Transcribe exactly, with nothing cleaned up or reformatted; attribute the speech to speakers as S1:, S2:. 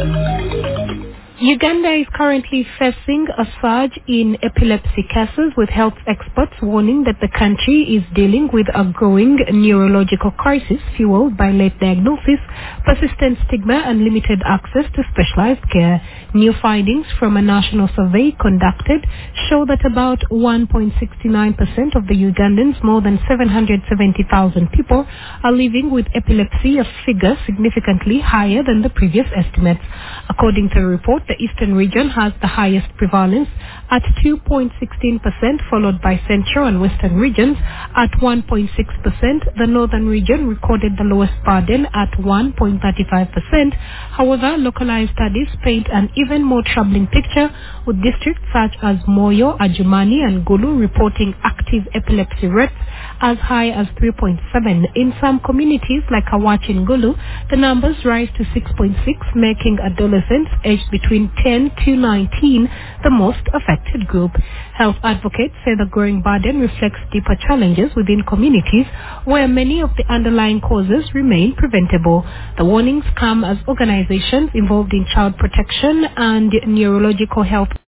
S1: Uganda is currently facing a surge in epilepsy cases, with health experts warning that the country is dealing with a growing neurological crisis fueled by late diagnosis, persistent stigma and limited access to specialized care. New findings from a national survey conducted show that about one point six nine percent of the Ugandans, more than seven hundred seventy thousand people, are living with epilepsy, a figure significantly higher than the previous estimates. According to a report, the eastern region has the highest prevalence at two point one six percent, followed by central and western regions at one point six percent. The northern region recorded the lowest burden at one point three five percent. However, localized studies paint an even more troubling picture, with districts such as Moyo, Adjumani and Gulu reporting active epilepsy rates as high as three point seven. In some communities like Awachi and Gulu, the numbers rise to six point six, making adolescents aged between ten to nineteen the most affected group. Health advocates say the growing burden reflects deeper challenges within communities where many of the underlying causes remain preventable. The warnings come as organizations involved in child protection and neurological health